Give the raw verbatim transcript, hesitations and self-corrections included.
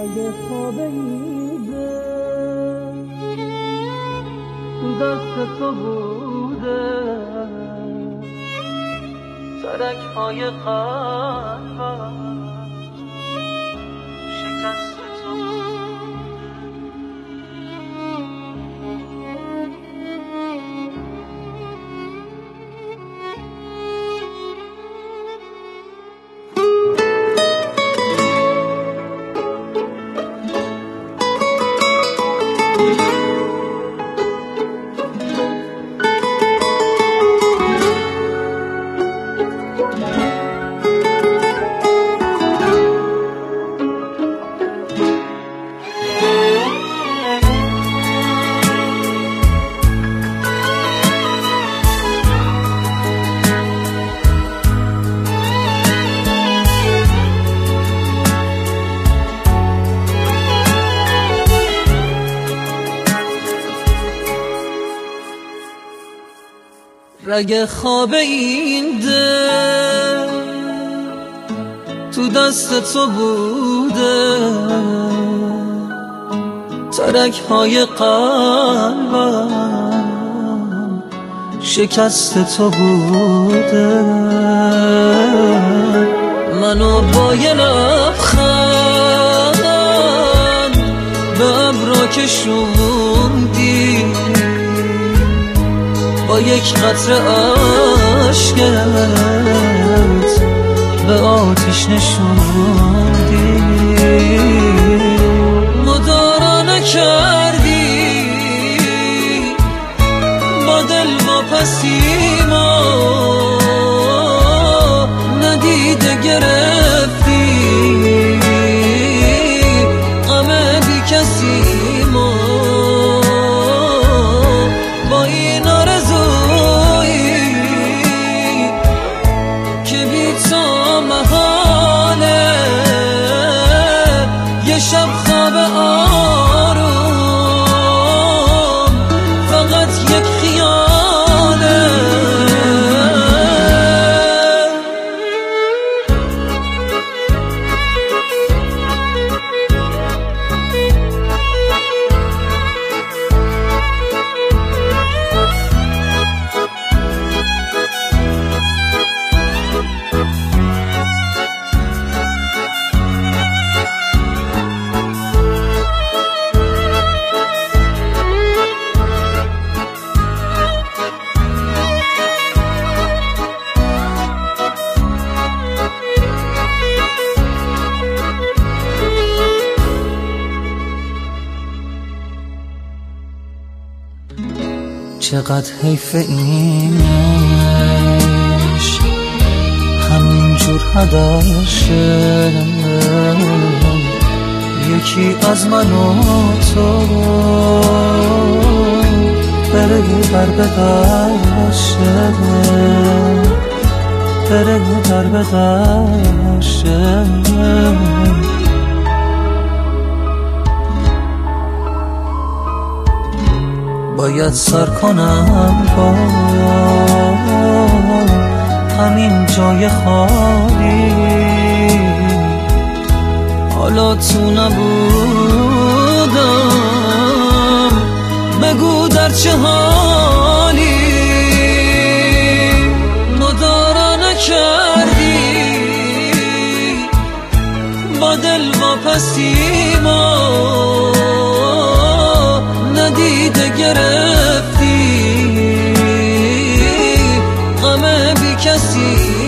اگه خواب ایده تو دست تو بوده، ترک های قلبم شکست تو بوده. رگ خواب این دل تو دست تو بوده، ترک های قلبم شکست تو بوده. منو با یه لبخند به ابرا کشوندی، با یک قطره عشقت به آتیش نشوندی. مدارا نکردی با دل واپسیما، ندیده گرفتی غم بی کسی ما. با این آرزویی که بی تو محاله، یه شب خواب آروم فقط یک خیاله. چقدر حیف اینش همینجور هدر شه، یکی از من و تو بره بر به در شه، بره بر به در شه. باید سر کنم با همین جای خالی، حالا تو نبودم بگو در چه حالی. مدارا نکردی با دل واپسیما، ندیده گرفتی غم بی کسی